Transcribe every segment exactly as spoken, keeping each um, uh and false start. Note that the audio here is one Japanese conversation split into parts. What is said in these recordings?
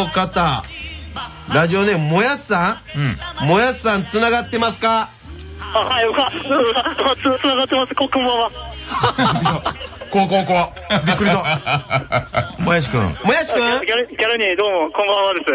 方、ラジオネームもやすさん、もやすさんつながってますか？ あ、はい、うわ、つながってます。こんばんは。 こうこうこう。びっくりだ。 もやしくん。 もやしくん？ ギャル、ギャルにどうも、こんばんはです。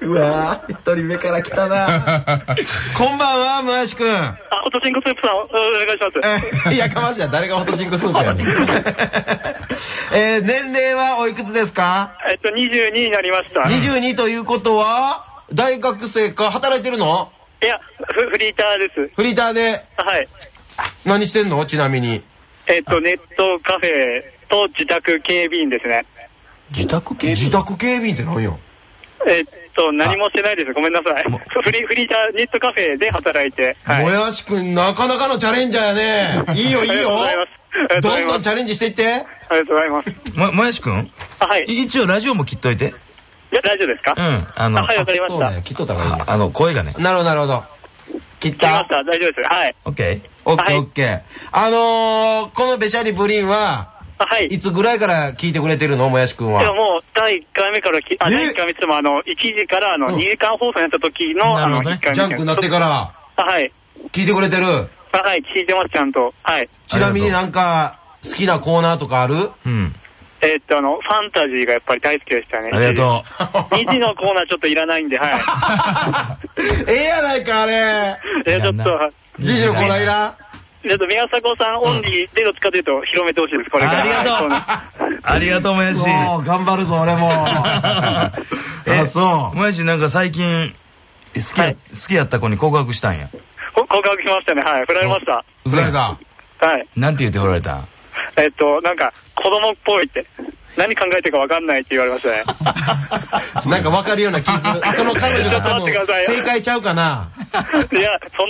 うわぁ、一人目から来たな。こんばんは、もやしくん。 あ、ホットチンコスープさん、お願いします。 いやかましや、誰がホットチンコスープやねん。えー、年齢はおいくつですか？ えっと、にじゅうにになりました。 にじゅうにということは、大学生か、働いてるの？ いや、フ、フリーターです。 フリーターで。 はい。 何してんの？ちなみに。 えっと、ネットカフェと自宅警備員ですね。 自宅警備自宅警備員って何よ？ えっと、何もしてないです。ごめんなさい。フリー、フリーター、ネットカフェで働いて。 はい。もやしくん、なかなかのチャレンジャーやね。いいよ、いいよ。 ありがとうございます。 どんどんチャレンジしていって。 ありがとうございます。 も、もやしくん？ はい。 一応ラジオも切っといて。 いや、大丈夫ですか？ うん。あの、 はい、わかりました。 切っとった方がいいね。 あの、声がね。 なるほど、なるほど。切った？ 切りました。大丈夫です。はい。 オッケー。 オッケー、オッケー。あのー、このべしゃりプリンは、 はい。 いつぐらいから聞いてくれてるの？もやしくんは。 いや、もう、だいいっかいめからき、あ、だいいっかいめって言っても、あの、いちじから、あの、にじかん放送やった時の、あの、いっかいめ。 ジャンクになってから。 はい。 聞いてくれてる？ はい、聞いてます、ちゃんと。はい。 ちなみになんか、好きなコーナーとかある？ うん。 えっと、あの、ファンタジーがやっぱり大好きでしたね。 ありがとう。にじのコーナーちょっといらないんで、はい。 ええやないか、あれ。 いや、ちょっと。 にじのコーナーいらん？ ちょっと宮迫さんオンリーでどっちかというと広めてほしいです、これから。 ありがとう。ありがとう、もやし。 そう、頑張るぞ、俺も。あ、そう。 もやし、なんか最近、好きや、好きやった子に告白したんや。 告白しましたね、はい。振られました。 振られた。 はい。 なんて言って振られた？ えっと、なんか、子供っぽいって。何考えてるか分かんないって言われましたね。 なんか分かるような気する。その彼女が多分正解ちゃうかな。 いや、そん